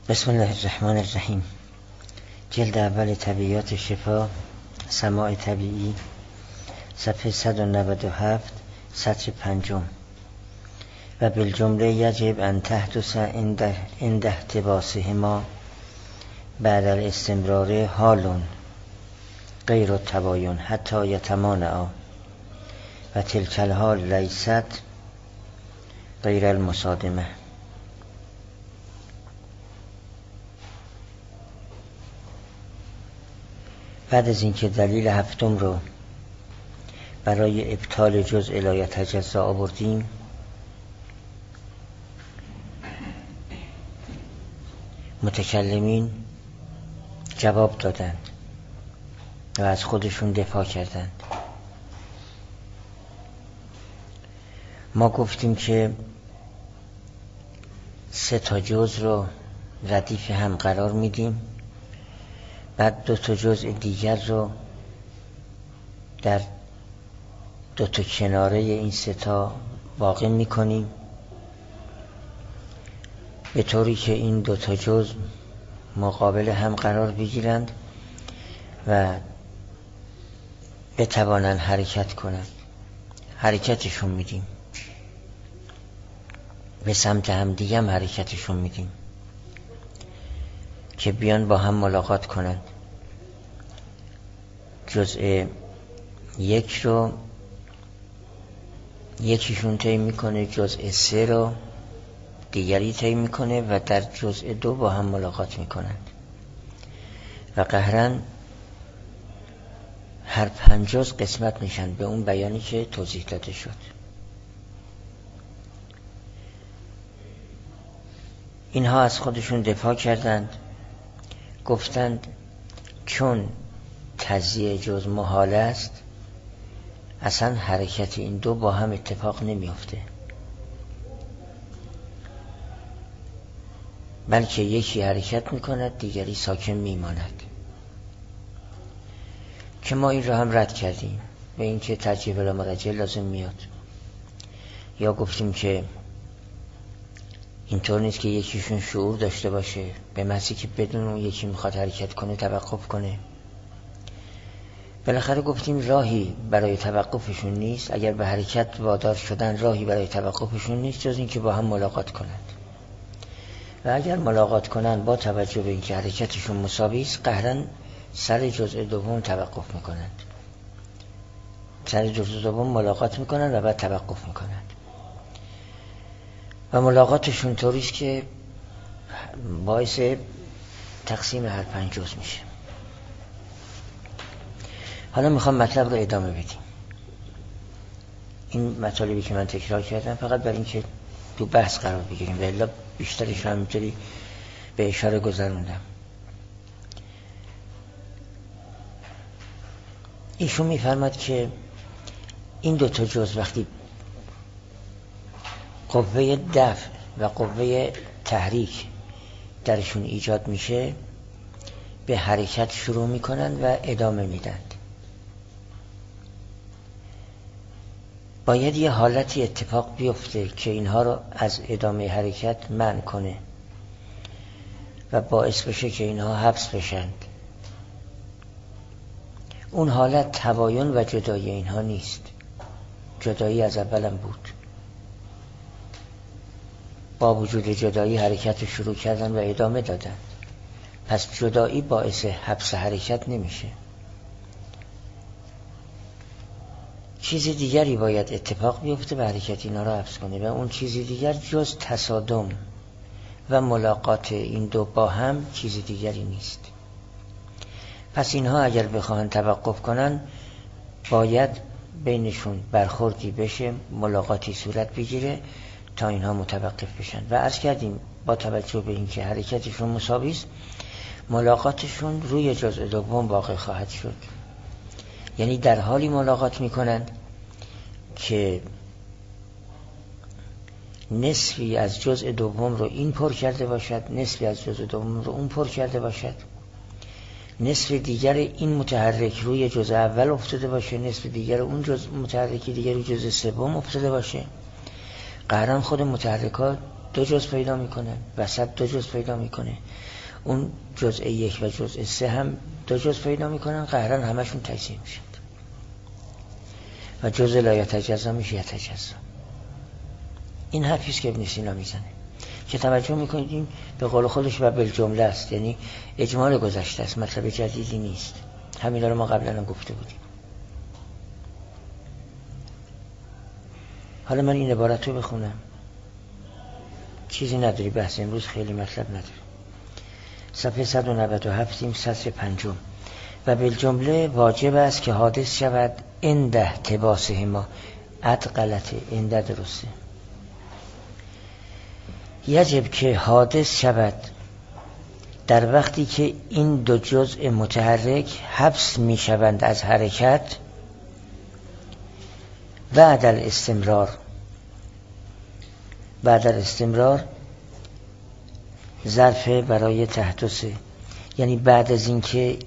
بسم الله الرحمن الرحیم. جلد اول طبیعیات شفا، سماع طبیعی، صفحه 197، سطر 5. و بالجمله یجب ان تحدث عند احتباسهما بعد الاستمرار حال غیر التباین حتی یتمانعا و تلک الحال لیست غیر المصادمه. بعد از اینکه دلیل هفتم رو برای ابطال جزء لا یتجزا آوردیم، متکلمین جواب دادند و از خودشون دفاع کردند. ما گفتیم که 3 جزء رو ردیف هم قرار میدیم، بعد 2 جزء دیگر رو در 2 کناره این 3 واقع میکنیم، به طوری که این 2 جزء مقابل هم قرار بگیرند و بتوانند حرکت کنند. حرکتشون میدیم، به سمت هم دیگه هم حرکتشون میدیم که بیان با هم ملاقات کنند. جزء 1 رو یکیشون طی میکنه، جزء 3 رو دیگری طی میکنه و در جزء 2 با هم ملاقات میکنند و قهرن هر 5 جزء قسمت میشن به اون بیانی که توضیح داده شد. اینها از خودشون دفاع کردند، گفتند چون تجزیه جزء محال است، اصلا حرکت این 2 با هم اتفاق نمیافته، بلکه یکی حرکت میکند دیگری ساکن میماند، که ما این را هم رد کردیم به این که ترجیح بلا مرجع لازم میاد. یا گفتیم که اینطور نیست که یکیشون شعور داشته باشه به محضی که بدون اون یکی میخواد حرکت کنه توقف کنه. بالاخره گفتیم راهی برای توقفشون نیست، اگر به حرکت وادار شدن راهی برای توقفشون نیست جز این که با هم ملاقات کنند، و اگر ملاقات کنند با توجه به اینکه حرکتشون مساوی است، قهرن سر جزء دوم توقف میکنند، سر جزء دوم ملاقات میکنند و بعد توقف میکنند و ملاقاتشون طوریست که باعث تقسیم هر 5 جزء میشه. حالا میخوام مطلب رو ادامه بدیم. این مطالبی که من تکرار کردم فقط برای اینکه تو بحث قرار بگیریم، ولی بیشترش همینطوری به اشاره گذروندم. ایشون میفرماد که این 2 جزء وقتی قوه دفع و قوه تحریک درشون ایجاد میشه، به حرکت شروع میکنن و ادامه میدن. باید یه حالتی اتفاق بیفته که اینها رو از ادامه حرکت منع کنه و باعث بشه که اینها حبس بشند. اون حالت تباین و جدایی اینها نیست، جدایی از اولم بود. با وجود جدایی حرکت رو شروع کردن و ادامه دادن، پس جدایی باعث حبس حرکت نمیشه. چیز دیگری باید اتفاق بیفته و حرکت اینا رو حبس کنه، و اون چیزی دیگر جز تصادم و ملاقات این 2 با هم چیز دیگری نیست. پس اینها اگر بخواهن توقف کنن باید بینشون برخوردی بشه، ملاقاتی صورت بگیره تا اینها متوقف بشن. و عرض کردیم با توجه به اینکه حرکتشون مساوی است، ملاقاتشون روی جزء دوم واقع خواهد شد. یعنی در حالی ملاقات میکنند که نصفی از جزء دوم رو این پر کرده باشد، نصفی از جزء دوم رو اون پر کرده باشد، نصف دیگر این متحرک روی جزء اول افتاده باشه، نصف دیگر اون جزء متحرکی دیگر روی جزء سوم افتاده باشه. قهرن خود متحرکات دو جزء پیدا میکنه، وسط دو جزء پیدا میکنه، اون جزء 1 و جزء 3 هم دو جزء پیدا میکنن، قهرن همشون تجزیه میشن و جزء لا یتجزا میشه یتجزا. این حرفیست که ابن سینا میزنه که توجه میکنید این به قول خودش و بالجمله است، یعنی اجمال گذشته است، مطلب جدیدی نیست. همین رو ما قبلا هم گفته بودیم. حالا من این عبارت رو بخونم، چیزی نداری، بحث امروز خیلی مطلب نداره. صفحه 197 سطر 5. و بالجمله واجب است که حادث شود عند احتباسهما. غلطه، عند درسته. یجب که حادث شود در وقتی که این دو جزء متحرک حبس می شوند از حرکت بعد الاستمرار ظرف برای تحدثه، یعنی بعد از اینکه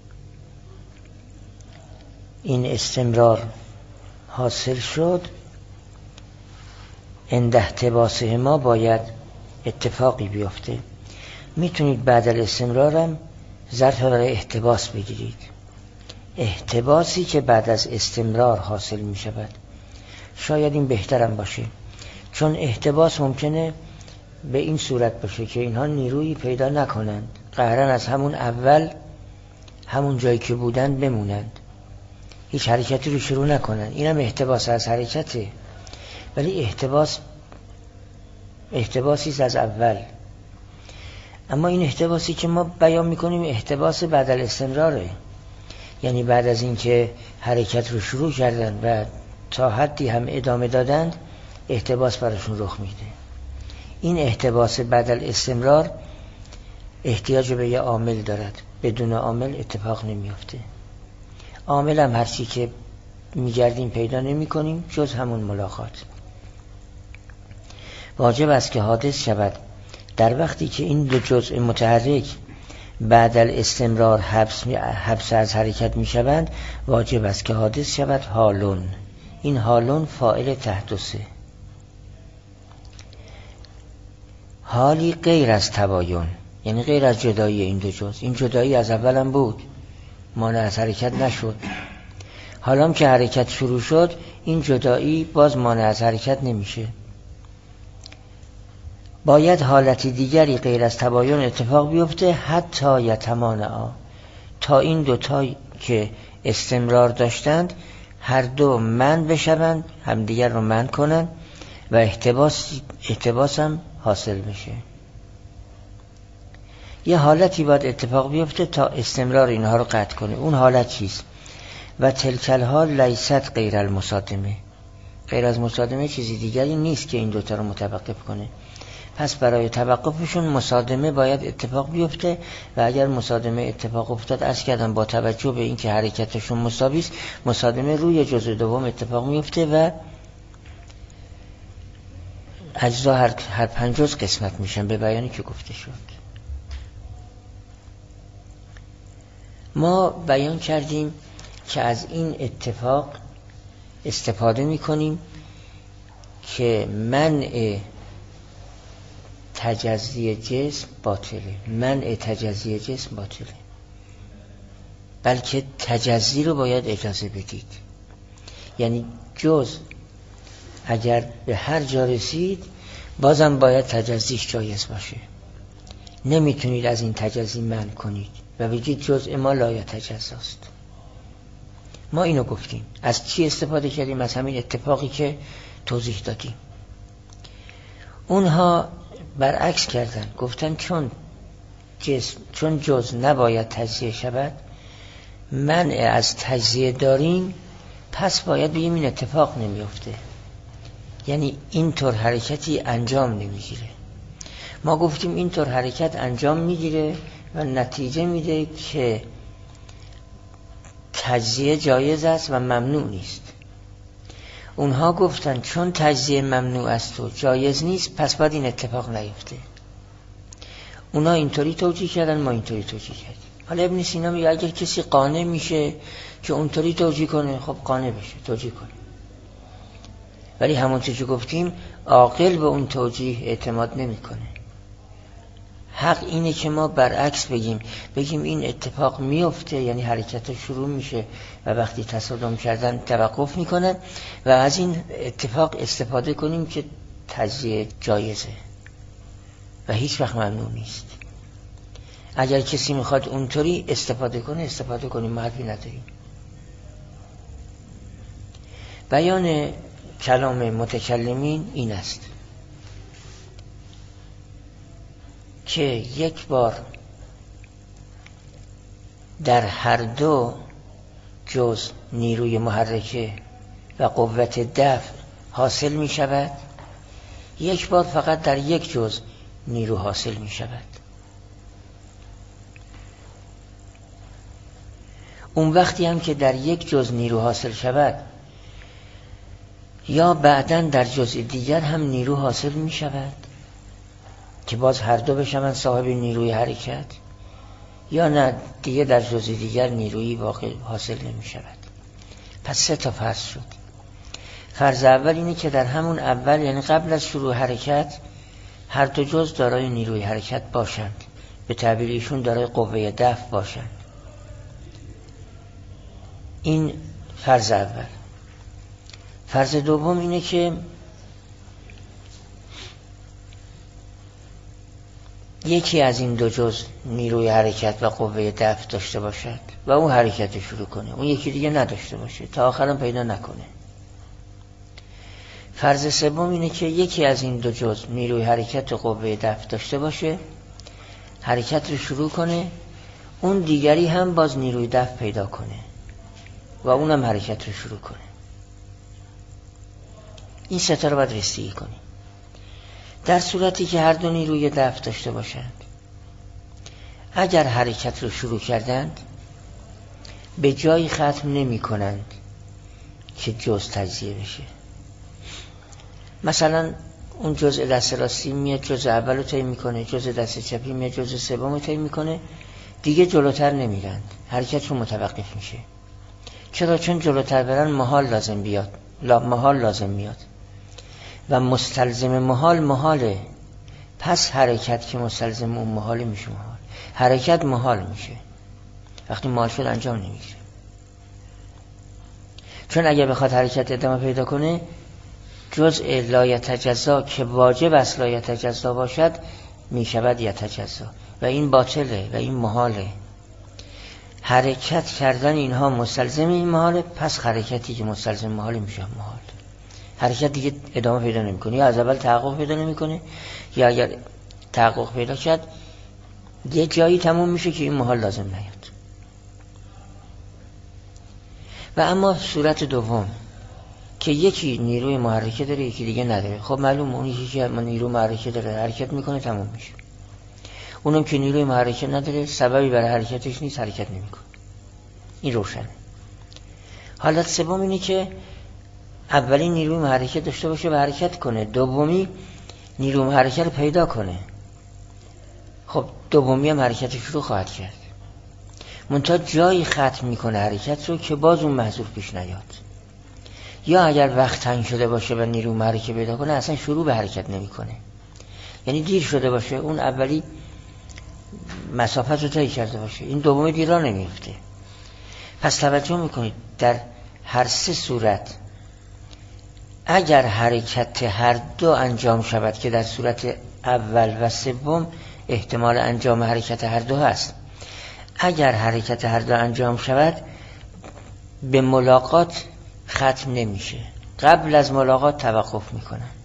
این استمرار حاصل شد عند احتباسه ما باید اتفاقی بیفته. میتونید بعد الاستمرار هم ظرف برای احتباس بگیرید، احتباسی که بعد از استمرار حاصل می شود. شاید این بهترم باشه، چون احتباس ممکنه به این صورت باشه که اینها نیرویی پیدا نکنند، قهرن از همون اول همون جایی که بودن بمونند، هیچ حرکتی رو شروع نکنند. اینم احتباس از حرکته، ولی احتباسی از اول. اما این احتباسی که ما بیان میکنیم احتباس بعد الاستمراره، یعنی بعد از اینکه حرکت رو شروع کردن و تا حدی هم ادامه دادند احتباس براشون رخ میده. این احتباس بعد الاستمرار احتیاج به یه عامل دارد، بدون عامل اتفاق نمیافته. عامل هم هرچی که میگردیم پیدا نمی کنیم جز همون ملاقات. واجب است که حادث شود در وقتی که این دو جزء متحرک بعد الاستمرار حبس از حرکت می شوند. واجب است که حادث شود حالون. این حالون فاعل تحدثه، حالی غیر از تباین، یعنی غیر از جدایی این دو جزء. این جدایی از اول هم بود، مانع از حرکت نشد. حالا که حرکت شروع شد این جدایی باز مانع از حرکت نمیشه. باید حالتی دیگری غیر از تباین اتفاق بیفته حتی یتمانعا، تا این دوتا که استمرار داشتند هر دو منع بشوند، همدیگر رو منع کنند و احتباس هم حاصل بشه. یه حالتی باید اتفاق بیفته تا استمرار اینها رو قطع کنه. اون حالت چیست؟ و تلکل حال لیست غیر المصادمه. غیر از مصادمه چیزی دیگری نیست که این دوتا رو متوقف کنه. پس برای توقفشون مصادمه باید اتفاق بیفته و اگر مصادمه اتفاق افتاد، عرض کردم با توجه به اینکه حرکتشون مساوی است، مصادمه روی جزء دوم اتفاق میفته و اجزا هر 5 جزء قسمت میشن به بیانی که گفته شد. ما بیان کردیم که از این اتفاق استفاده میکنیم که منع تجزی جسم باطله. منع تجزی جسم باطله، بلکه تجزی رو باید اجازه بدید. یعنی جزء اگر به هر جا رسید بازم باید تجزیش جایز باشه. نمیتونید از این تجزی منع کنید و بگید جزء ما لا یتجزاست. ما اینو گفتیم. از چی استفاده کردیم؟ از همین اتفاقی که توضیح دادیم. اونها برعکس کردن، گفتن چون جزء نباید تجزیه شود، منع از تجزیه داریم، پس باید بگیم این اتفاق نمیفته، یعنی اینطور حرکتی انجام نمیگیره. ما گفتیم اینطور حرکت انجام میگیره و نتیجه میده که تجزیه جایز است و ممنوع نیست. اونها گفتن چون تجزیه ممنوع است و جایز نیست، پس باید این اتفاق نیفته. اونها اینطوری توجیه کردن، ما اینطوری توجیه کردیم. حالا ابن سینا میگه اگر کسی قانع میشه که اونطوری توجیه کنه، خب قانع بشه، توجیه کنه. ولی همونطور که گفتیم عاقل به اون توجیه اعتماد نمیکنه. حق اینه که ما برعکس بگیم این اتفاق میفته، یعنی حرکت شروع میشه و وقتی تصادم کردن توقف میکنن و از این اتفاق استفاده کنیم که تجزیه جایزه و هیچ وقت ممنوع نیست. اگر کسی میخواد اونطوری استفاده کنیم، ما حرفی نداریم. بیان کلام متکلمین این است که یک بار در هر دو جز نیروی محرکه و قوت دفع حاصل می شود، یک بار فقط در یک جز نیرو حاصل می شود. اون وقتی هم که در یک جز نیرو حاصل شود یا بعداً در جز دیگر هم نیرو حاصل می شود که باز هر دو بشوند صاحب نیروی حرکت، یا نه دیگه در جز دیگر نیروی واقع حاصل نمی شود. پس 3 تا فرض شد. فرض اول اینه که در همون اول، یعنی قبل از شروع حرکت، هر دو جز دارای نیروی حرکت باشند، به تعبیر ایشون دارای قوه دفع باشند. این فرض اول. فرض دوم اینه که یکی از این دو جز نیروی حرکت و قوه دفع داشته باشد و اون حرکت شروع کنه، اون یکی دیگه نداشته باشه، تا آخرم پیدا نکنه. فرض سوم اینه که یکی از این دو جز نیروی حرکت و قوه دفع داشته باشه، حرکت رو شروع کنه، اون دیگری هم باز نیروی دفع پیدا کنه و اونم حرکت رو شروع کنه. این 3 تا رو باید رسیدگی کنیم. در صورتی که هر دو نیروی دفع داشته باشند، اگر حرکت رو شروع کردند به جایی ختم نمی کنند که جز تجزیه بشه. مثلا اون جزء دست راستی میاد جزء اول رو طی میکنه، جزء دست چپی میاد جزء سوم رو طی میکنه، دیگه جلوتر نمیرند، حرکت رو متوقف میشه. چرا؟ چون جلوتر برن محال لازم میاد و مستلزم محاله. پس حرکت که مستلزم اون محاله میشه، حرکت محال میشه. وقتی محال شد انجام نمیشه. چون اگه بخواد حرکت ادامه پیدا کنه، جزء لا یتجزا که واجب است لا یتجزا باشد میشود یتجزا و این باطله و این محاله. حرکت کردن اینها مستلزم این محاله، پس حرکتی که مستلزم محاله میشه محال. حرکت دیگه ادامه پیدا نمیکنه، یا از اول تحقق پیدا نمیکنه، یا اگر تحقق پیدا کرد یه جایی تموم میشه که این محال لازم نیاد. و اما صورت دوم که یکی نیروی محرکه داره یکی دیگه نداره، خب معلومه اون یکی که نیروی محرکه داره حرکت میکنه تموم میشه. اونم که نیروی محرکه نداره سببی برای حرکتش نیست، حرکت نمیکنه. این روشنه. حالت سوم اینه که اولی نیروی محرکه داشته باشه و حرکت کنه، دومی نیروی محرکه رو پیدا کنه. خب دومی هم حرکتش رو خواهد کرد، منتها جایی ختم میکنه حرکت رو که باز اون محذور پیش نیاد. یا اگر وقت تنگ شده باشه و نیروی محرکه پیدا کنه اصلا شروع به حرکت نمیکنه، یعنی دیر شده باشه، اون اولی مسافت رو طی کرده باشه، این دومی دیر را نمیفته. پس توجه میکنید در هر 3 صورت اگر حرکت هر دو انجام شود که در صورت اول و سوم احتمال انجام حرکت هر دو هست، اگر حرکت هر دو انجام شود به ملاقات ختم نمیشه، قبل از ملاقات توقف میکنند.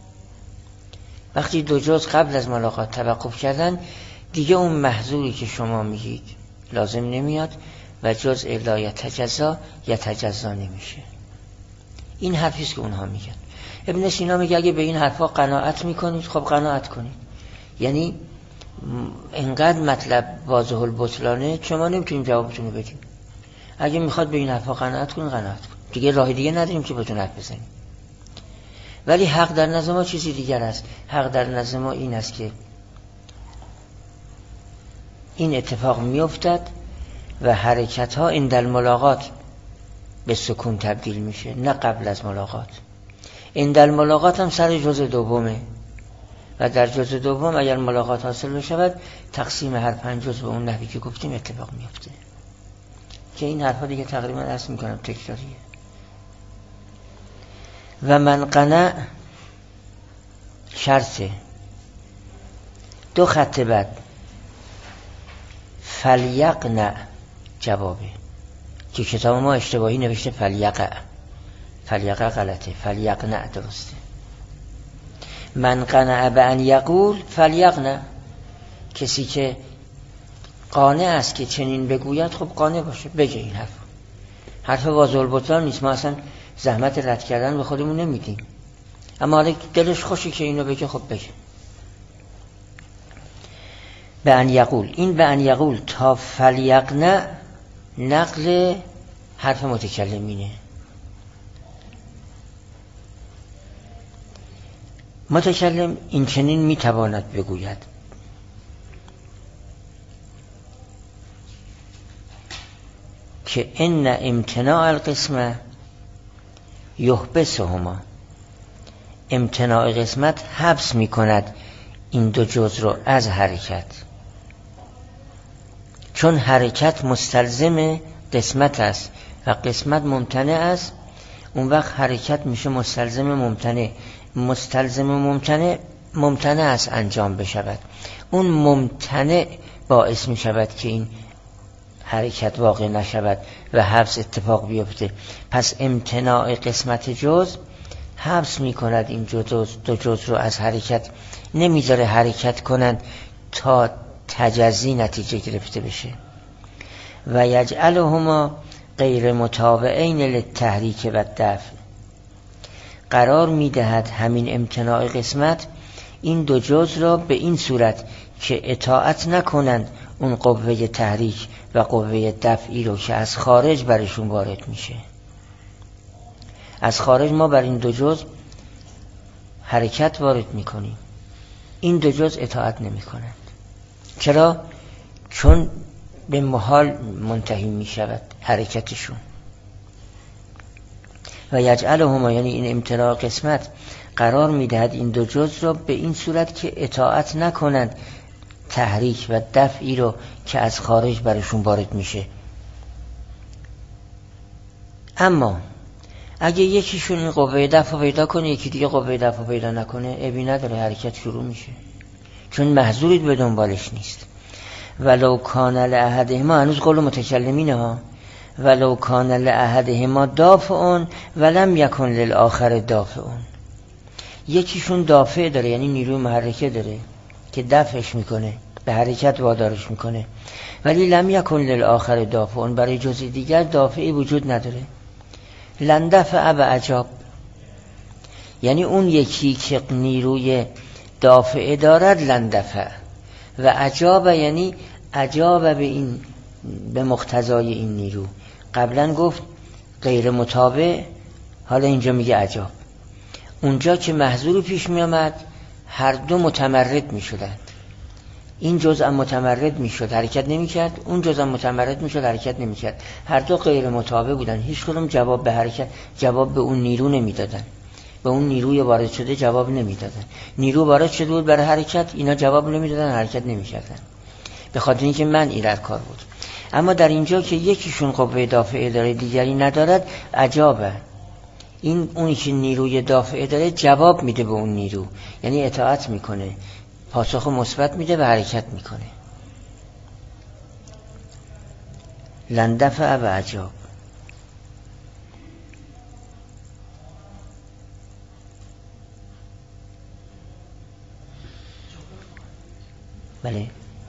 وقتی دو جز قبل از ملاقات توقف کردن دیگه اون محظوری که شما میگید لازم نمیاد و جز لا یتجزا نمیشه. این حرفیست که اونها میگن. ابن سینا میگه اگه به این حرفا قناعت میکنید خب قناعت کنید، یعنی اینقدر مطلب واضح البطلانه که ما نمیتونیم جوابتون رو بدیم. اگه میخواد به این حرفا قناعت کنید قناعت کنید، دیگه راه دیگه نداریم که بهتون حرف بزنیم. ولی حق در نظر ما چیزی دیگر است. حق در نظر ما این است که این اتفاق میافتد و حرکت ها عند الملاقات به سکون تبدیل میشه، نه قبل از ملاقات. عند الملاقات هم سر جزء دومه و در جزء دوم اگر ملاقات حاصل بشود تقسیم هر 5 جزء به اون نحوی که گفتیم اتفاق میفته، که این حرفا دیگه تقریبا عرض میکنم تکراریه. و من قنع شرطه، 2 خط بعد فلیقنع جوابه، که کتاب ما اشتباهی نوشته فلیقع غلطه، فلیقنع درسته. من قنع بأن یقول فلیقنع، کسی که قانع است که چنین بگوید خب قانع باشه، بگه این حرف واضح البطلان نیست، ما اصلا زحمت رد کردن به خودمون نمیدیم، اما حالا دلش خوشی که اینو بگه خب بگه. بأن یقول، این بأن یقول تا فلیقنع نقل حرف متکلمینه. متکلم این چنین میتواند بگوید، که ان امتناع القسمه یحبسهما، امتناع قسمت حبس میکند این 2 جزء رو از حرکت، چون حرکت مستلزم قسمت است و قسمت ممتنع است، اون وقت حرکت میشه مستلزم ممتنع، ممتنع است انجام بشود، اون ممتنع باعث میشود که این حرکت واقع نشود و حبس اتفاق بیفته. پس امتناع قسمت جزء حبس میکند این 2 جزء رو از حرکت، نمیذاره حرکت کنند تا تجزی نتیجه گرفته بشه. و یجعلهما غیر متابعین للتحریک و الدفع، قرار میدهد همین امتناع قسمت این 2 جزء را به این صورت که اطاعت نکنند اون قوه تحریک و قوه دفعی رو که از خارج برشون وارد میشه. از خارج ما بر این 2 جزء حرکت وارد میکنیم، این 2 جزء اطاعت نمیکنند. چرا؟ چون به محال منتهی میشود حرکتشون. و یجعلهما، یعنی این امتناع قسمت قرار میدهد این 2 جزء را به این صورت که اطاعت نکنند تحریک و دفعی رو که از خارج برشون وارد میشه. اما اگه یکیشون این قوه دفع پیدا کنه، یکی دیگه قوه دفع پیدا نکنه، عیبی نداره، حرکت شروع میشه، چون محظوری به دنبالش نیست. ولو کان لأحدهما، هنوز قول متکلمینه ها، ولو کان لأحدهما دافعون ولم یکن للآخر دافعون، یکیشون دافع داره یعنی نیروی محرکه داره که دفعش میکنه، به حرکت وادارش میکنه، ولی لم یکن للآخر دافعون، برای جزء دیگر دافعی وجود نداره. لن دفع بعجاب، یعنی اون یکی که نیروی دافع دارد لن دفع، و عجاب یعنی عجاب به مقتضای این نیرو. قبلا گفت غیر متابع، حالا اینجا میگه عجاب. اونجا که محظور پیش می آمد هر 2 متمرد می شدند، این جزء متمرد می شد حرکت نمی کرد، اون جزء متمرد می شد حرکت نمی کرد، هر 2 غیر متابع بودن، هیچ کدوم جواب به حرکت، جواب به اون نیرو نمی دادن، به اون نیروی وارد شده جواب نمی دادن. نیرو وارد شده بود برای حرکت، اینا جواب نمی دادن، حرکت نمی کردن، به خاطر اینکه منعی در کار بود. اما در اینجا که یکیشون قوه دافعه داره دیگری ندارد، عجابه، این اونی که نیروی دافعه داره جواب میده به اون نیرو، یعنی اطاعت میکنه، پاسخ مثبت میده و حرکت میکنه. لن دفع و عجاب. بله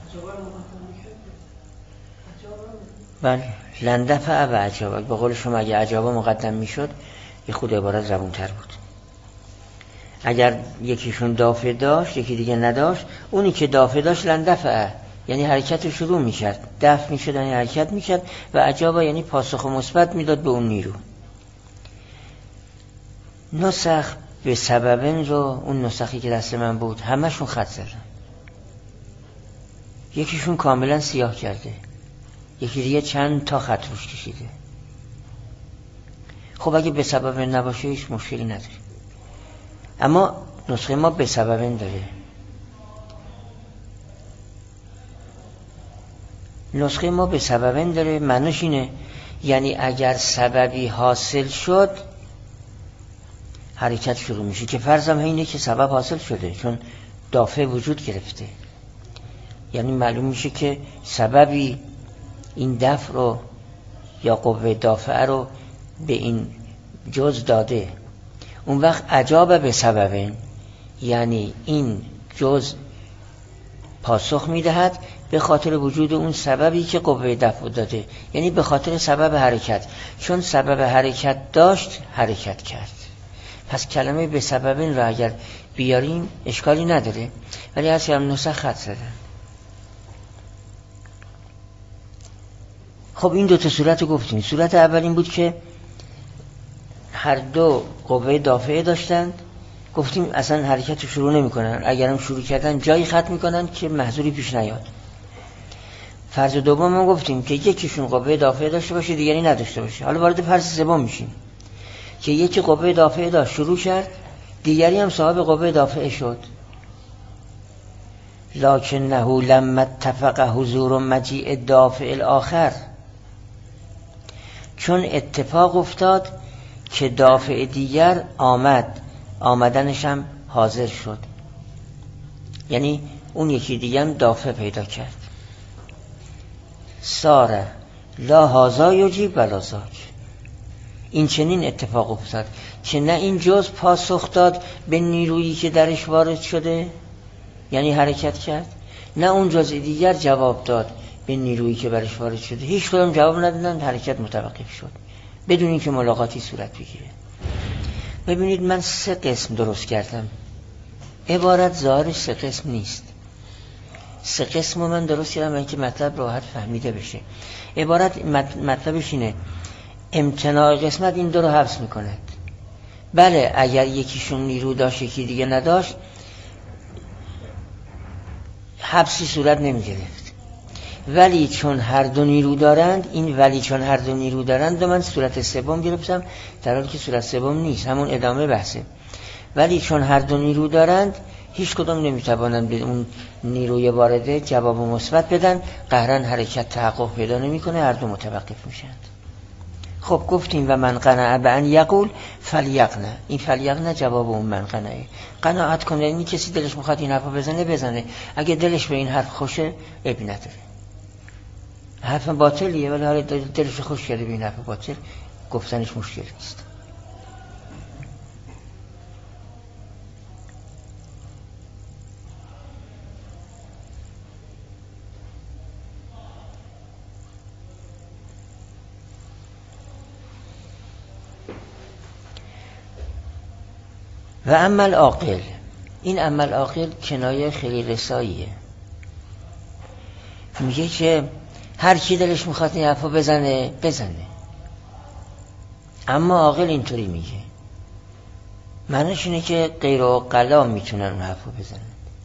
بله، لن دفع و عجاب، به قول شما اگه عجاب مقدم میشد یه خود عبارت زبون تر بود. اگر یکیشون دافع داشت یکی دیگه نداشت، اونی که دافع داشت لن دفع، یعنی حرکت شروع میکرد، دفع میشد یعنی حرکت میکرد، و عجاب یعنی پاسخ مثبت میداد به اون نیرو. نسخ به سببن رو، اون نسخی که دست من بود همشون خط زدن، یکیشون کاملا سیاه کرده، یکی دیگه چند تا خط روش کشیده. خب اگه به سبب نباشه هیچ مشکلی نداره، اما نسخه ما به سببن داره. نسخه ما به سببن داره معنیش اینه یعنی اگر سببی حاصل شد حرکت شروع میشه، که فرضم اینه که سبب حاصل شده چون دافع وجود گرفته. یعنی معلوم میشه که سببی این دفع رو یا قوه دافعه رو به این جز داده. اون وقت اجاب به سببن یعنی این جز پاسخ میدهد به خاطر وجود اون سببی که قوه دفع داده، یعنی به خاطر سبب حرکت، چون سبب حرکت داشت حرکت کرد. پس کلمه به سببن رو اگر بیاریم اشکالی نداره، ولی از هم نسخ خط زدن. خب این 2 صورت رو گفتیم. صورت اول این بود که هر دو قوه دافعه داشتند، گفتیم اصلا حرکت رو شروع نمی کنن، اگرم شروع کردن جایی ختم میکنن که محظوری پیش نیاد. فرض دوم ما گفتیم که یکیشون قوه دافعه داشته باشه دیگری نداشته باشه. حالا وارد فرض سوم میشیم که یکی قوه دافعه داشت شروع کرد، دیگری هم صاحب قوه دافعه شد. لکنه لما اتفق حضور مجیء دافع الاخر، چون اتفاق افتاد که دافع دیگر آمد، آمدنش هم حاضر شد، یعنی اون یکی دیگر هم دافع پیدا کرد. ساره لا هازا یجیب ولا زاک، این چنین اتفاق افتاد که نه این جز پاسخ داد به نیرویی که درش وارد شده یعنی حرکت کرد، نه اون جز دیگر جواب داد به نیرویی که برش وارد شده. هیچ کدام جواب ندادن، حرکت متوقف شد بدون اینکه ملاقاتی صورت بگیره. ببینید من 3 قسم درست کردم. عبارت ظاهرش 3 قسم نیست. 3 قسم رو من درست کردم اینکه مطلب راحت فهمیده بشه. عبارت مطلبش اینه امتناع قسمت این 2 رو حبس میکند. بله اگر یکیشون نیرو داشت یکی دیگه نداشت حبسی صورت نمیگرفت، ولی چون هر دو نیرو دارند، این ولی چون هر دو نیرو دارند من صورت سوم گرفتم در حالی که صورت سوم نیست، همون ادامه بحثه. ولی چون هر دو نیرو دارند هیچ کدام نمیتوانند به اون نیروی وارده جواب مثبت بدن، قهرن حرکت تحقق پیدا نمیکنه، هر دو متوقف میشند. خب گفتیم و من قنع بان یقول فلیقنع، این فلیقنع جواب اون من قنعه. قناعت کنه، یعنی کسی دلش میخواد این حرفا بزنه، اگه دلش به این حرف خوشه عیبی نداره. حرف باطلیه ولی حالا دلش خوش کرده به این حرف باطل، گفتنش مشکل نیست. و اما العاقل، این اما العاقل کنایه خیلی رساییه. میگه که هر کی دلش میخواد این حرفو بزنه، اما عاقل اینطوری میگه، معنیش اینه که غیر عاقلا میتونن اون حرفو بزنن.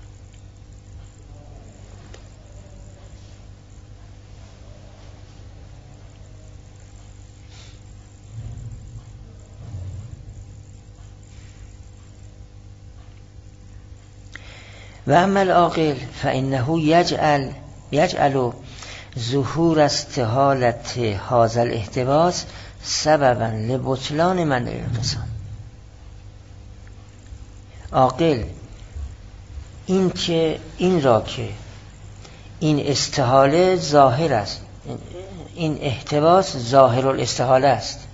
و اما العاقل فانه یجعل ظهور استحالت هذا الاحتباس سببا لبطلان من الانقسام. عاقل این را که این استحاله ظاهر است، این احتباس ظاهر الاستحاله است،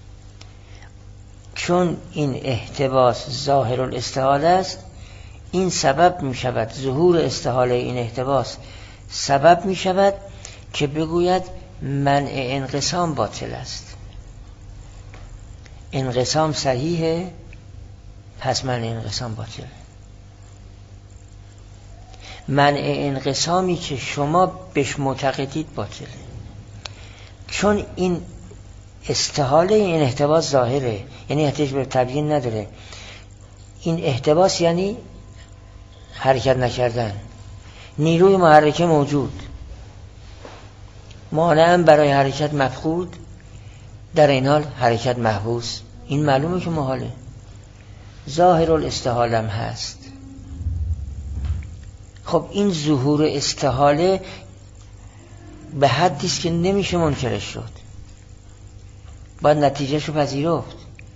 چون این احتباس ظاهر الاستحاله است، این سبب می شود، ظهور استحاله این احتباس سبب می شود که بگوید منع انقسام باطل است. انقسام صحیحه، پس منع انقسام باطله. منع انقسامی که شما بهش معتقدید باطله، چون این استحاله این احتباس ظاهره، یعنی احتیاج به تبیین نداره. این احتباس یعنی حرکت نکردن، نیروی محرکه موجود، مانع برای حرکت مفقود، در این حال حرکت محبوس. این معلومه که محاله. ظاهر الاستحالم هست. خب این ظهور استحاله به حدی است که نمیشه منکرش شد، باید نتیجهش رو پذیرفت.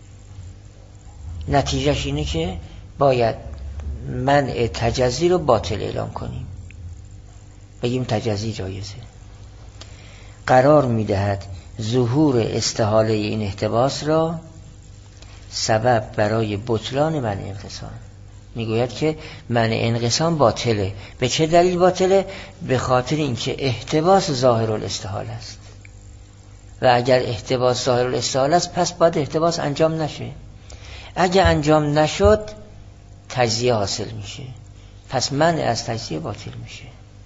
نتیجهش اینه که باید منع تجزی رو باطل اعلام کنیم، بگیم تجزی جایزه. قرار میدهد ظهور استحاله این احتباس را سبب برای بطلان منع انقسام. میگوید که منع انقسام باطله. به چه دلیل باطله؟ به خاطر اینکه احتباس ظاهر الاستحاله است و اگر احتباس ظاهر الاستحاله است پس باید احتباس انجام نشه. اگر انجام نشد تجزیه حاصل میشه، پس منع از تجزیه باطل میشه.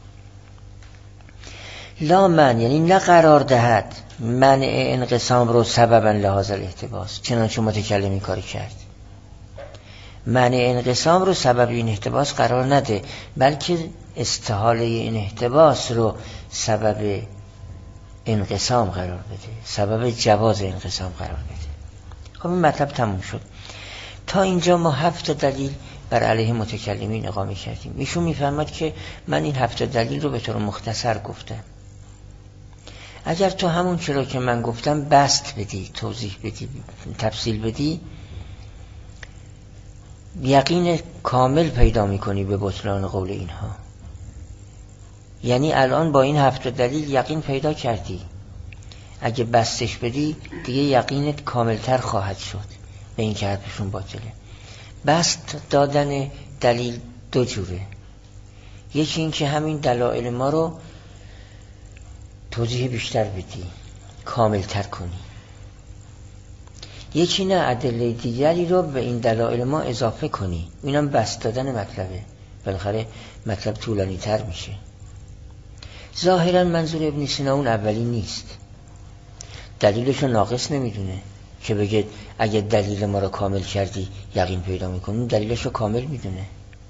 لا من یعنی نه قرار دهد منع انقسام رو سببا لهذا الاحتباس، چنانچه متکلم این کاری کرد. منع انقسام رو سبب این احتباس قرار نده، بلکه استحاله این احتباس رو سبب انقسام قرار بده، سبب جواز انقسام قرار بده. خب این مطلب تموم شد. تا اینجا ما 7 دلیل بر علیه متکلمین اقامه کردیم. ایشون میفرماد که من این 7 دلیل رو به طور مختصر گفتم. اگر تو همون چرا که من گفتم بسط بدی، توضیح بدی، تفصیل بدی، یقین کامل پیدا میکنی به بطلان قول اینها. یعنی الان با این 7 دلیل یقین پیدا کردی، اگه بستش بدی دیگه یقینت کاملتر خواهد شد به این که حرفشون باطله. بسط دادن دلیل 2 جوره. یکی این که همین دلایل ما رو توضیح بیشتر بدی، کاملتر کنی. یکی نه ادله دیگری رو به این دلایل ما اضافه کنی. اینم بسط دادن مطلبه، بالاخره مطلب طولانی تر میشه. ظاهرا منظور ابن سینا اون اولی نیست، دلیلشو ناقص نمیدونه که بگه اگه دلیل ما رو کامل کردی یقین پیدا میکنی، دلیلشو کامل میدونه.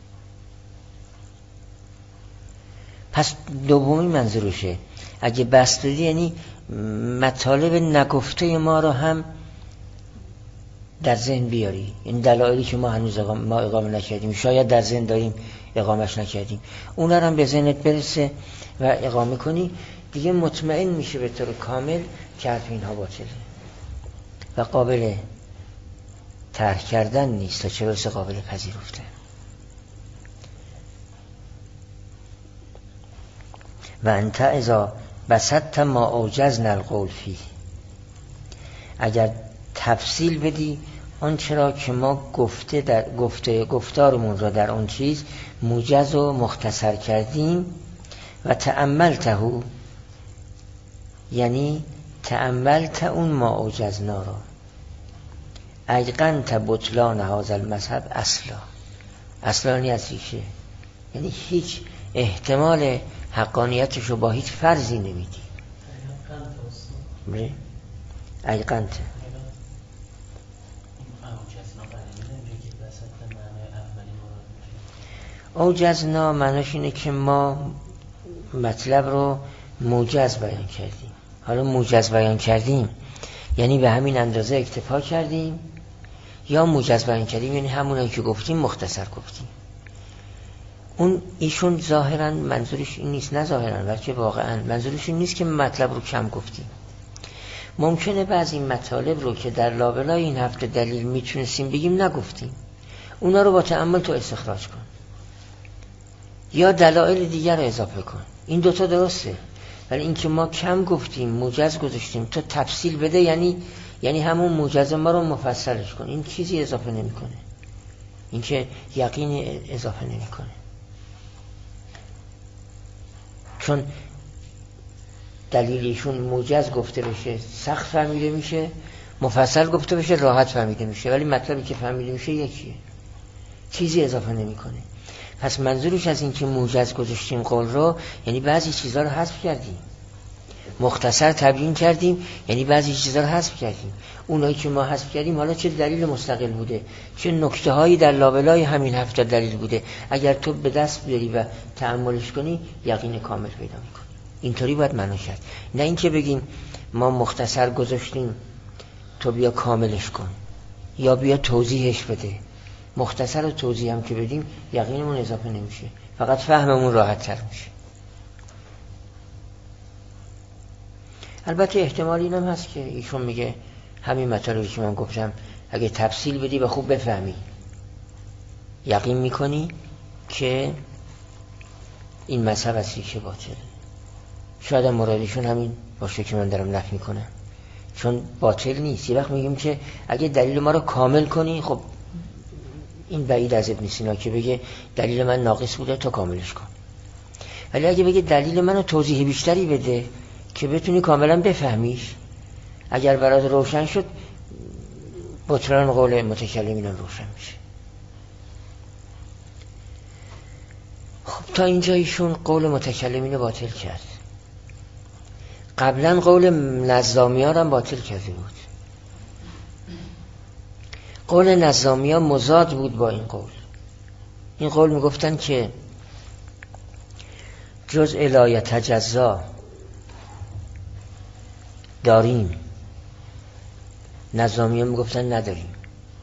پس دومی منظورشه اگه بسط بدی یعنی مطالب نگفته ما رو هم در ذهن بیاری. این دلایلی که ما هنوز اقامه نکردیم، شاید در ذهن داریم اقامهش نکردیم، اونا رو هم به ذهنت برسه و اقامه کنی، دیگه مطمئن میشه به طور کامل که حرف اینها باطله و قابل طرح کردن نیست تا چه برسه قابل پذیرفته. و انت اذا بسطت ما اوجزنا القول فیه، اگر تفصیل بدی آن چرا که ما گفتارمون را در اون چیز موجز و مختصر کردیم، و تأملته یعنی تأملت اون ما اوجزنا را، ایقنت بطلان هذا المذهب اصلا یعنی از ریشه، یعنی هیچ احتمال حقانیتش رو با هیچ فرضی نمیدی. ایقنت اوجزنا معناش اینه که ما مطلب رو موجز بیان کردیم. حالا موجز بیان کردیم یعنی به همین اندازه اکتفا کردیم، یا موجز بیان کردیم یعنی همونایی که گفتیم مختصر گفتیم. اون ایشون ظاهرا منظورش این نیست، نه ظاهرا بلکه واقعا منظورش این نیست که مطلب رو کم گفتیم. ممکنه بعضی مطالب رو که در لابلای این 7 دلیل میتونستیم بگیم نگفتیم، اونا رو با تأمل تو استخراج کن یا دلایل دیگر رو اضافه کن. این 2 تا درسته، ولی این که ما کم گفتیم موجز گذاشتیم تو تفصیل بده یعنی همون موجز ما رو مفصلش کن. این چیزی اضافه نمیکنه، این که یقین اضافه نمیکنه. چون دلیلشون موجز گفته بشه سخت فهمیده میشه، مفصل گفته بشه راحت فهمیده میشه، ولی مطلبی که فهمیده میشه یکیه، چیزی اضافه نمیکنه. پس منظورش از این که موجز گذاشتیم قول رو یعنی بعضی چیزا رو حذف کردیم، مختصر تبیین کردیم یعنی بعضی چیزا رو حذف کردیم. اونایی که ما حذف کردیم حالا چه دلیل مستقل بوده، چه نکته هایی در لابلای همین 7 دلیل بوده، اگر تو به دست بیاری و تأملش کنی یقین کامل پیدا میکنی. اینطوری باید معنا کرد، نه اینکه بگیم ما مختصر گذاشتیم تو بیا کاملش کن یا بیا توضیحش بده. مختصر و توضیح هم که بدیم یقینمون اضافه نمیشه، فقط فهممون راحت تر میشه. البته احتمال اینم هست که ایشون میگه همین مطالبی که من گفتم اگه تفصیل بدی و خوب بفهمی یقین میکنی که این مذهب اصلی که باطله. شاید هم مرادشون همین باشه که من دارم نفی میکنم، چون باطل نیست. یه وقت میگیم که اگه دلیل ما رو کامل کنی، خب این بعید از ابن سینا که بگه دلیل من ناقص بوده تا کاملش کن، ولی اگه بگه دلیل منو توضیح بیشتری بده که بتونی کاملا بفهمیش، اگر برات روشن شد بطلان قول متکلمین هم روشن میشه. خب تا اینجا ایشون قول متکلمین باطل کرد. قبلا قول نظامیان هم باطل کرده بود. قول نظامیان مضاد بود با این قول. این قول میگفتن که جزء لا یتجزا داریم، نظامیان میگفتن نداریم.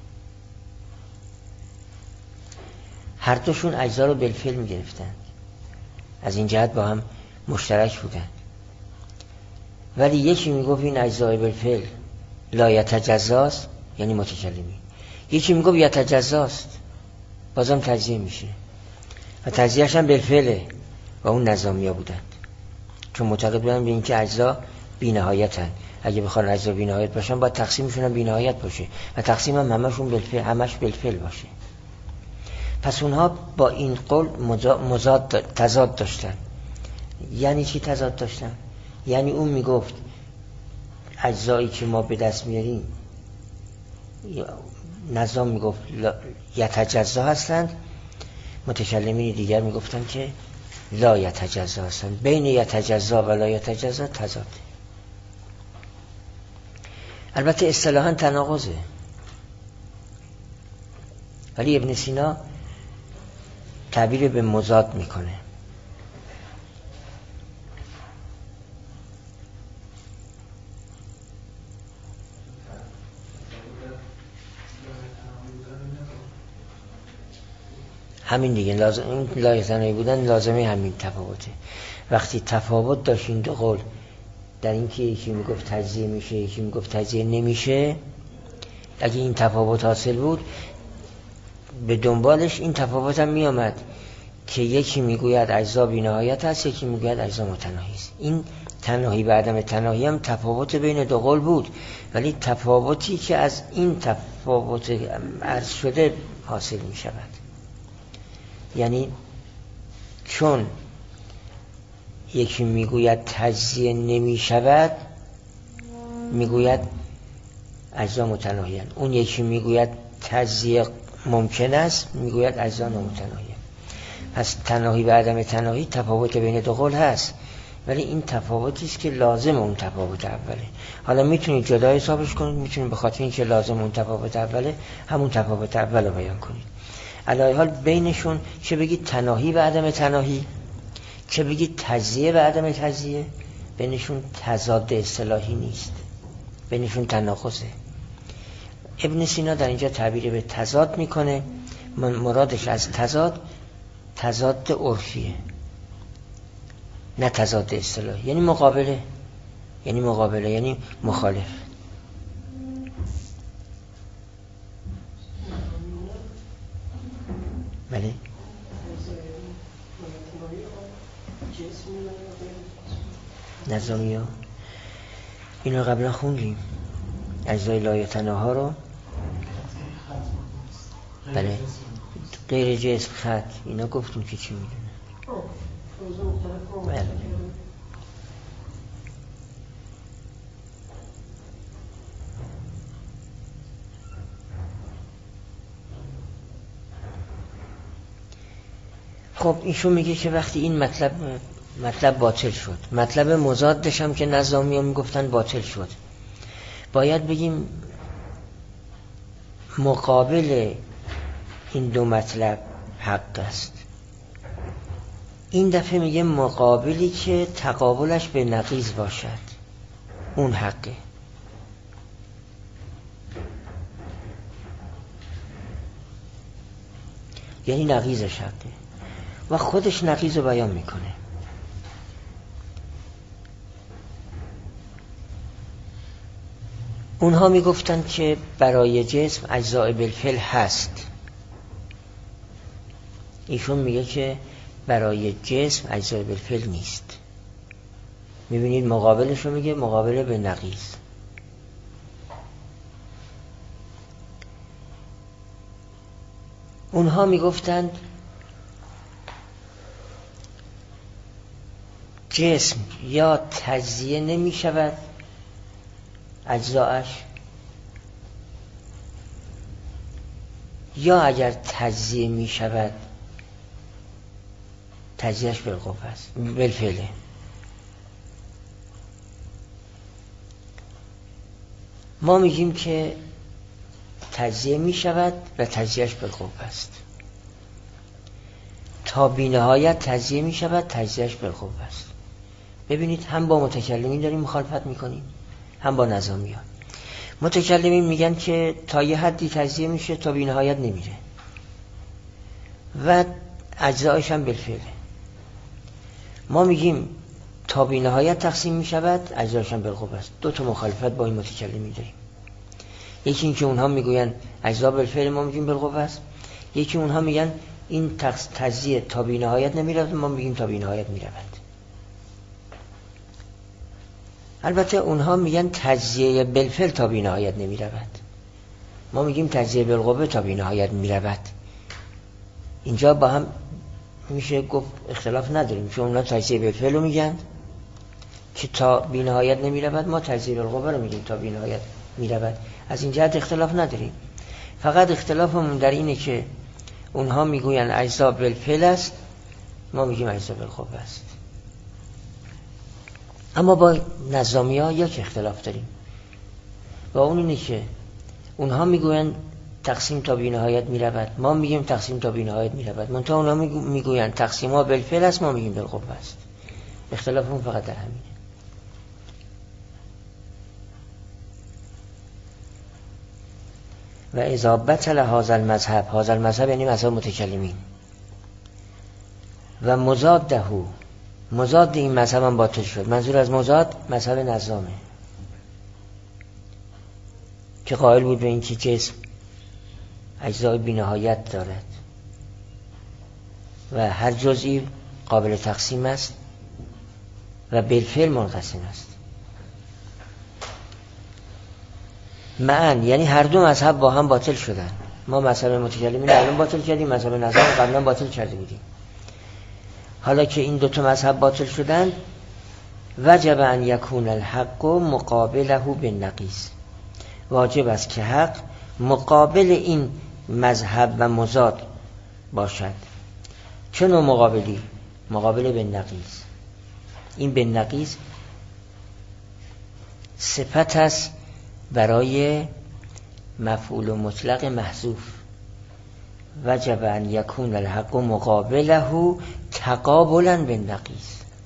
هر دوشون اجزا رو بالفعل میگرفتن، از این جهت با هم مشترک بودن، ولی یکی میگفت این اجزای بالفعل لا یتجزاست، یعنی متکلمی، یکی میگفت یتجزاست، بازم تجزیه میشه و تجزیهش هم بالفعله و اون نظامیا بودن، چون معتقد بودن به اینکه اجزا بی‌نهایتن، اگه بخوان اجزا بی‌نهایت باشن باید تقسیمشون هم بی‌نهایت باشه و تقسیم هم همشون بالفعل، همش بالفعل باشه. پس اونها با این قول تضاد داشتن. یعنی چی تضاد داشتن؟ یعنی اون میگفت اجزایی که ما به دست میاریم، نظام میگفت یتجزا هستند، متکلمین دیگر میگفتن که لا یتجزا هستند. بین یتجزا و لا یتجزا تضاد. البته اصطلاحاً تناقضه، ولی ابن سینا تعبیر به مضاد میکنه. همین دیگه، لازم لایتنایی بودن لازمه همین تفاوته. وقتی تفاوت داشت این دو قول در اینکه یکی میگفت تجزیه میشه یکی میگفت تجزیه نمیشه، اگه این تفاوت حاصل بود به دنبالش این تفاوت هم میامد که یکی میگوید اجزا بی‌نهایت است، یکی میگوید اجزا متناهی است. این تناهی و عدم تناهی هم تفاوت بین دو قول بود، ولی تفاوتی که از این تفاوت عرض شده حاصل میشود. یعنی چون یکی میگوید تجزیه نمی شود میگوید اجزا متناهی هستند، اون یکی میگوید تجزیه ممکن است میگوید اجزا نامتناهی. پس تناهی و عدم تناهی تفاوت بین دو قول هست، ولی این تفاوتی است که لازم اون تفاوت اوله. حالا میتونید جدا حسابش کنید، میتونید به خاطر اینکه لازم اون تفاوت اوله همون تفاوت اول رو بیان کنید. علی حال بینشون چه بگید تناهی و عدم تناهی، چه بگید تجزیه و عدم تجزیه، بینشون تضاد اصطلاحی نیست، بینشون تناقضه. ابن سینا در اینجا تعبیر به تضاد میکنه. مرادش از تضاد عرفیه، نه تضاد اصطلاحی، یعنی مقابله، یعنی مخالف. بله نظامی ها اینو قبلا خوندیم، اجزای لایتناها رو. بله غیر جسم خط اینا گفتیم که چی میدونه. بله خب ایشون میگه که وقتی این مطلب باطل شد، مطلب مضادش هم که نظامی ها میگفتن باطل شد، باید بگیم مقابل این دو مطلب حق است. این دفعه میگه مقابلی که تقابلش به نقیض باشد اون حقه. یعنی نقیض حقه و خودش نقیض رو بیان میکنه. اونها میگفتن که برای جسم اجزاء بالفعل هست، ایشون میگه که برای جسم اجزاء بالفعل نیست. میبینید مقابلش رو میگه مقابله به نقیض. اونها میگفتند جسم یا تجزیه نمی شود اجزایش، یا اگر تجزیه می شود تجزیهش بالقوه است، بالفعله. ما میگیم که تجزیه می شود و تجزیهش بالقوه است. تا بی نهایت تجزیه می شود، تجزیهش بالقوه است. ببینید هم با متکلمین داریم مخالفت میکنیم هم با نظامیان. متکلمین میگن که تا یه حدی تجزیه میشه تا بی نهایت نمیره و اجزایش هم بالفعله. ما میگیم تا بی نهایت تقسیم میشود، اجزایش هم بالقوه است. دو تا مخالفت با این متکلمین داریم. یکی این که اونها میگوین اجزا بالفعل، ما میگیم بالقوه است. یکی اونها میگن این تجزیه تا بی نهایت نمیرود، ما میگیم تا بی نهایت میرود. البته اونها میگن تجزیه بالفعل تا بی نهایت نمی رود، ما میگیم تجزیه بالقوه تا بی نهایت می رود. اینجا با هم میشه گفت اختلاف نداریم، چون اونها تجزیه بالفعل رو میگن که تا بی نهایت نمی رود، ما تجزیه بالقوه رو میگیم تا بی نهایت می رود. از این جهت اختلاف نداریم. فقط اختلافمون در اینه که اونها میگوین اجزا بالفعل است، ما میگیم اجزا بالقوه است. اما با نظامی ها یک اختلاف داریم و اون اینه که اونها میگوین تقسیم تا بی نهایت می رود، ما میگیم تقسیم تا بی نهایت می رود. منتها اونها میگوین تقسیم ها بالفعل است، ما میگیم بالقوه است. اختلافمون فقط در همینه. و اذا بطل هذا المذهب یعنی مذهب متکلمین و مضاد این مذهب هم باطل شد. منظور از مضاد مذهب نظامه که قائل بود به این که جسم اجزای بی نهایت دارد و هر جزئی قابل تقسیم است و بالفعل منقسم است. معن یعنی هر دو مذهب با هم باطل شدن. ما مذهب متکلمین الان باطل کردیم، مذهب نظام قبلا باطل کرده بودیم. حالا که این دو تا مذهب باطل شدن، وجب ان یکون الحق مقابله بالنقیض، واجب است که حق مقابل این مذهب و مضاد باشد. چه نوع مقابلی؟ مقابله بالنقیض. این بالنقیض صفت است برای مفعول مطلق محذوف. وجب ان یکون الحق مقابله تقابلا بالنقیض.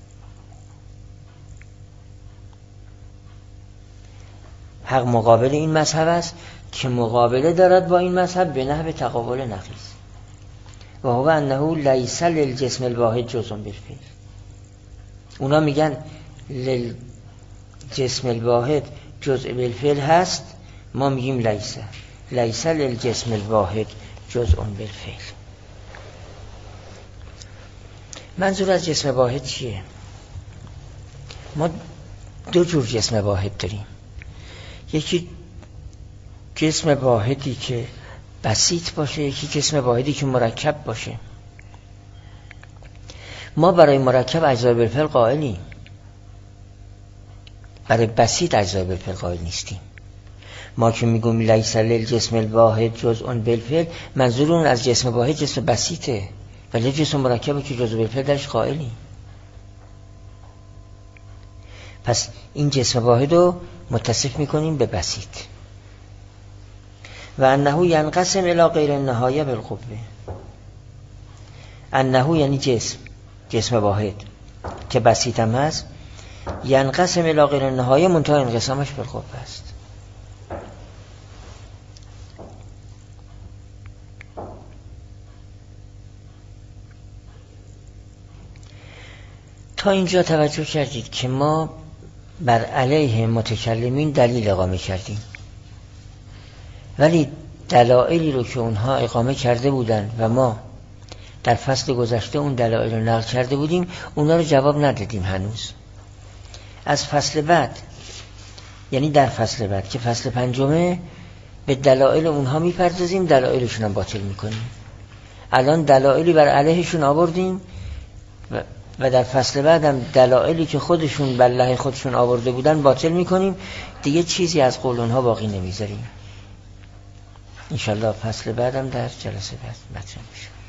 حق مقابل این مذهب است که مقابله دارد با این مذهب به نحو تقابل نقیض. و هو انه لیس للجسم الواحد جزء بالفعل. اونا میگن للجسم الواحد جزء بالفعل هست، ما میگیم لیس للجسم الواحد جزء بالفعل. منظور از جسم واحد چیه؟ ما دو جور جسم واحد داریم. یکی جسم واحدی که بسیط باشه، یکی جسم واحدی که مرکب باشه. ما برای مرکب اجزای بالفعل قائلیم، برای بسیط اجزای بالفعل قائل نیستیم. ما که میگم لیس للجسم الواحد جزء بالفعل، منظور اون از جسم واحد جسم بسیطه، ولی جسم مرکبی که جزء بالفعل درش قائلیم. پس این جسم واحد رو متصف میکنیم به بسیط. و انه ینقسم الی غیر النهایه بالقوه. انه یعنی جسم واحد که بسیط هم هست، ینقسم الی غیر النهایه، منتها انقسامش بالقوه است. تا اینجا توجه کردید که ما بر علیه متکلمین دلیل اقامه کردیم، ولی دلایلی رو که اونها اقامه کرده بودن و ما در فصل گذشته اون دلایل رو نقل کرده بودیم، اونا رو جواب ندادیم هنوز. از فصل بعد، یعنی در فصل بعد که فصل پنجمه، به دلایل اونها میپردازیم، دلایلشون هم باطل میکنیم. الان دلایلی بر علیهشون آوردیم و در فصل بعد هم دلایلی که خودشون بر علیه خودشون آورده بودن باطل میکنیم. دیگه چیزی از قول اونها باقی نمیذاریم. انشالله فصل بعدم در جلسه بعد مطرح میشه.